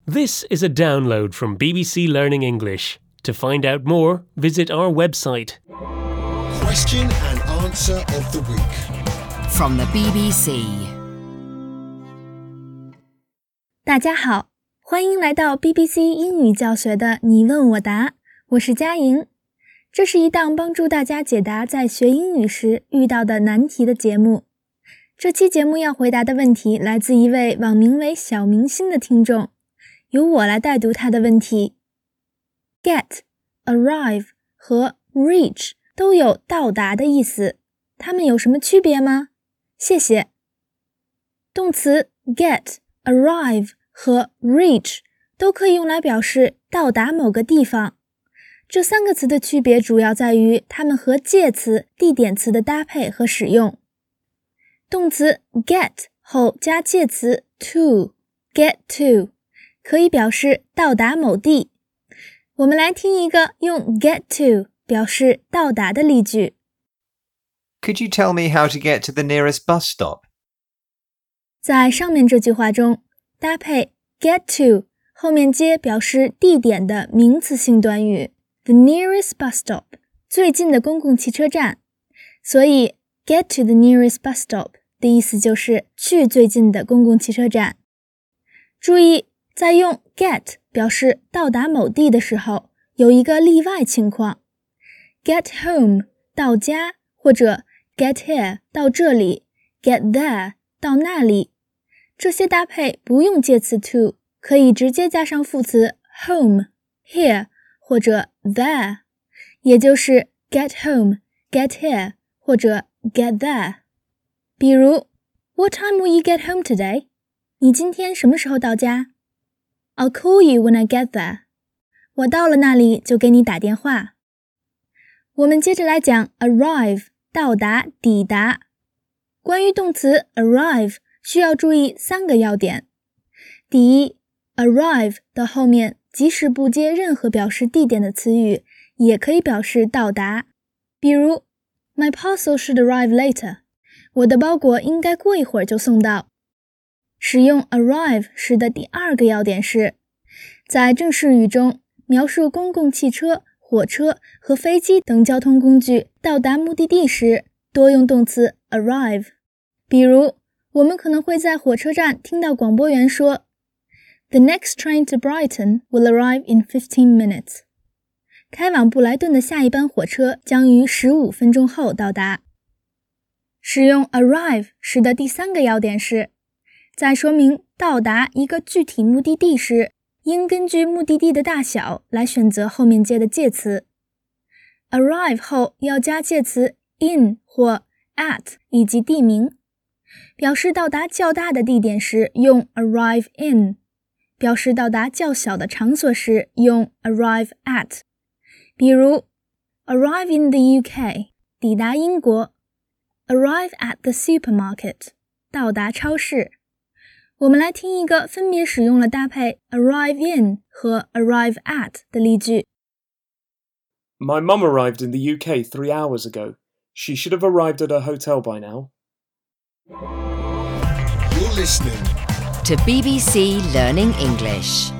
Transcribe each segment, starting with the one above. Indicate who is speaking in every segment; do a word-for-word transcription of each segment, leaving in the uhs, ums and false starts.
Speaker 1: This is a download from B B C Learning English. To find out more, visit our website.
Speaker 2: Question and answer of the week.
Speaker 3: From the B B C.
Speaker 4: 大家好，欢迎来到 B B C 英语教学的你问我答，我是佳莹。这是一档帮助大家解答在学英语时遇到的难题的节目。这期节目要回答的问题来自一位网名为小明星的听众，由我来代读他的问题。Get, arrive 和 reach 都有到达的意思，它们有什么区别吗？谢谢。动词 get, arrive 和 reach 都可以用来表示到达某个地方。这三个词的区别主要在于它们和介词、地点词的搭配和使用。动词 get 后加介词 to, get to 可以表示到达某地。我们来听一个用 get to 表示到达的例句。
Speaker 5: Could you tell me how to get to the nearest bus stop?
Speaker 4: 在上面这句话中，搭配 get to 后面接表示地点的名词性短语 the nearest bus stop 最近的公共汽车站，所以 get to the nearest bus stop 的意思就是去最近的公共汽车站。注意，在用 get 表示到达某地的时候，有一个例外情况。get home 到家，或者 get here 到这里， get there 到那里。这些搭配不用介词 to， 可以直接加上副词 home, here 或者 there， 也就是 get home, get here 或者 get there。比如 What time will you get home today? 你今天什么时候到家？ I'll call you when I get there. 我到了那里就给你打电话。我们接着来讲 arrive 到达、抵达。关于动词 arrive 需要注意三个要点。第一， arrive 的后面即使不接任何表示地点的词语，也可以表示到达。比如 My parcel should arrive later. 我的包裹应该过一会儿就送到。使用 arrive 时的第二个要点是，在正式语中描述公共汽车、火车和飞机等交通工具到达目的地时，多用动词 arrive。比如，我们可能会在火车站听到广播员说 The next train to Brighton will arrive in fifteen minutes. 开往布莱顿的下一班火车将于十五分钟后到达。使用 arrive 时的第三个要点是，在说明到达一个具体目的地时，应根据目的地的大小来选择后面接的介词。arrive 后要加介词 in 或 at 以及地名。表示到达较大的地点时用 arrive in， 表示到达较小的场所时用 arrive at。比如 arrive in the U K 抵达英国， arrive at the supermarket 到达超市。我们来听一个分别使用了搭配 arrive in 和 arrive at 的例句。
Speaker 6: My mum arrived in the U K three hours ago. She should have arrived at her hotel by now.
Speaker 2: You're listening
Speaker 3: To B B C Learning English.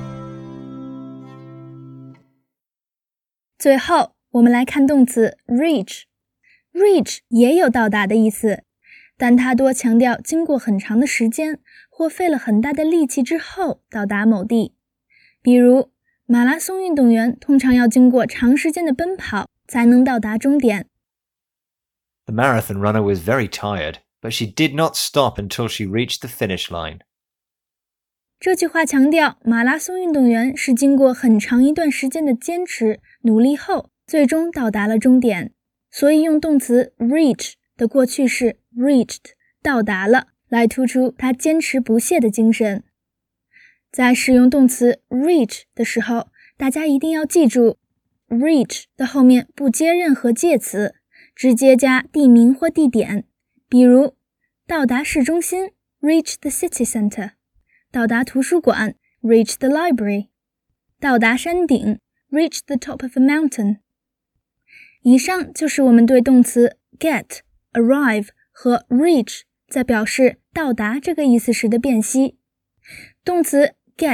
Speaker 4: 最后，我们来看动词 reach。 reach 也有到达的意思，但它多强调经过很长的时间或费了很大的力气之后到达某地。比如，马拉松运动员通常要经过长时间的奔跑才能到达终点。
Speaker 5: The marathon runner was very tired, but she did not stop until she reached the finish line.
Speaker 4: 这句话强调马拉松运动员是经过很长一段时间的坚持、努力后，最终到达了终点，所以用动词 reach 的过去式 reached 到达了，来突出他坚持不懈的精神。在使用动词 reach 的时候，大家一定要记住 reach 的后面不接任何介词，直接加地名或地点。比如到达市中心 reach the city center， 到达图书馆 reach the library， 到达山顶 reach the top of a mountain。 以上就是我们对动词 get、arrive 和 reach 在表示到达这个意思时的辨析。动词 get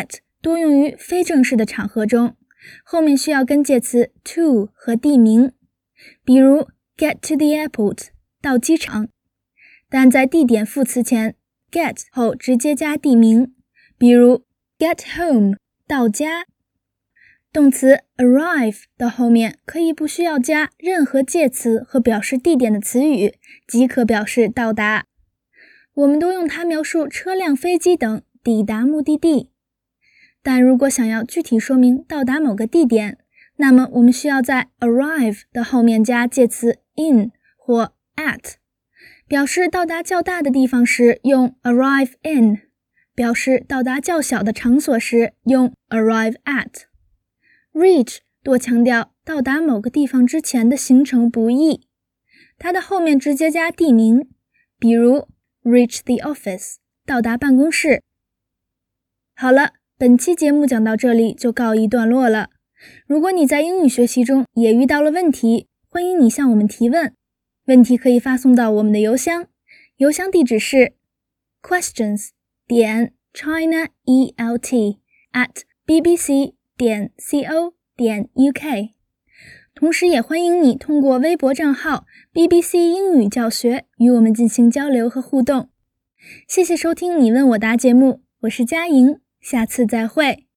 Speaker 4: 多用于非正式的场合中，后面需要跟介词 to 和地名，比如 get to the airport 到机场，但在地点副词前 get 后直接加地名，比如 get home 到家。动词 arrive 的后面可以不需要加任何介词和表示地点的词语，即可表示到达。我们都用它描述车辆、飞机等抵达目的地。但如果想要具体说明到达某个地点，那么我们需要在 arrive 的后面加介词 in 或 at。表示到达较大的地方时用 arrive in， 表示到达较小的场所时用 arrive at。reach 多强调到达某个地方之前的行程不易，它的后面直接加地名，比如 reach the office 到达办公室。好了，本期节目讲到这里就告一段落了。如果你在英语学习中也遇到了问题，欢迎你向我们提问，问题可以发送到我们的邮箱，邮箱地址是 questions 点 chinaelt at bbc 点 co 点 uk。 同时也欢迎你通过微博账号 B B C 英语教学与我们进行交流和互动。谢谢收听你问我答节目，我是佳莹，下次再会。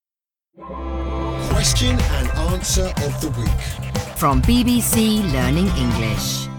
Speaker 2: Question and answer of the week.
Speaker 3: From B B C Learning English.